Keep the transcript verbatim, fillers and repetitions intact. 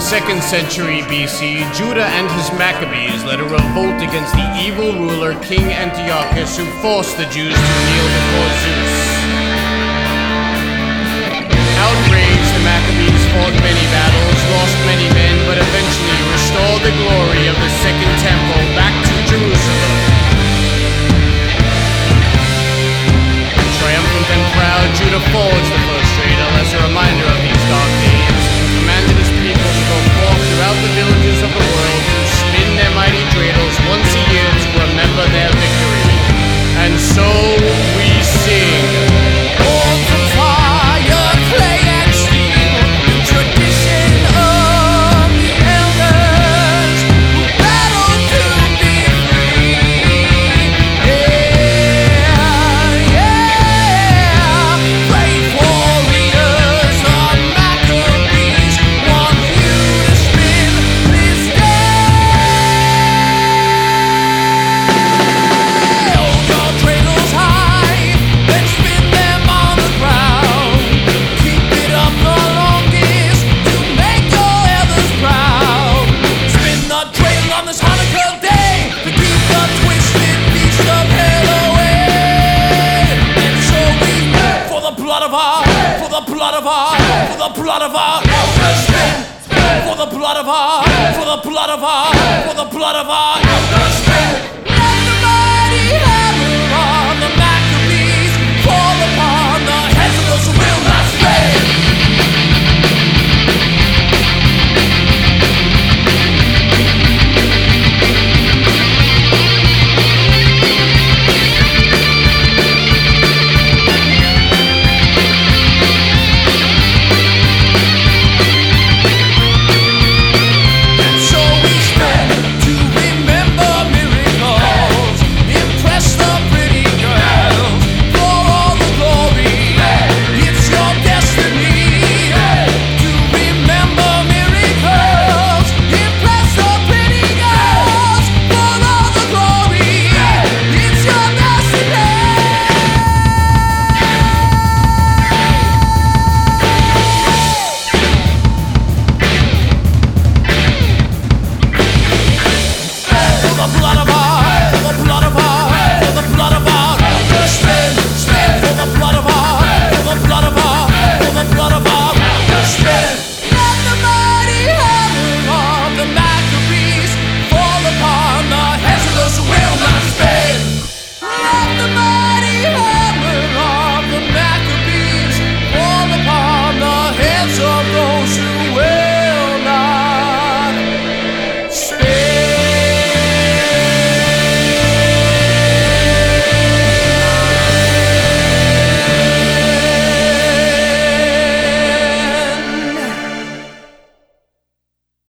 the second century B C, Judah and his Maccabees led a revolt against the evil ruler King Antiochus, who forced the Jews to kneel before Zeus. Outraged, the Maccabees fought many battles, lost many men, but eventually restored the glory of the Second Temple back to Jerusalem. Triumphant and proud, Judah forged the first cradle as a reminder of these dark days, and commanded his people to go forth throughout the villages of the world to spin their mighty dreidels once a year to remember their victory. And so we sing. Born from fire, clay and steel, the tradition of the elders who battled to be free. Yeah, yeah. Brave warriors of Maccabees want you to spin this day. Hold your dreidels high, then spin them on the ground. Keep it up the longest to make your elders proud. Spin the dreidel on this Hanukkah day to keep the twisted beast of hell away. And so we for the blood of our, for the blood of our, for the blood of our elders spin. For the blood of our, for the blood of our, for the blood of our elders spin.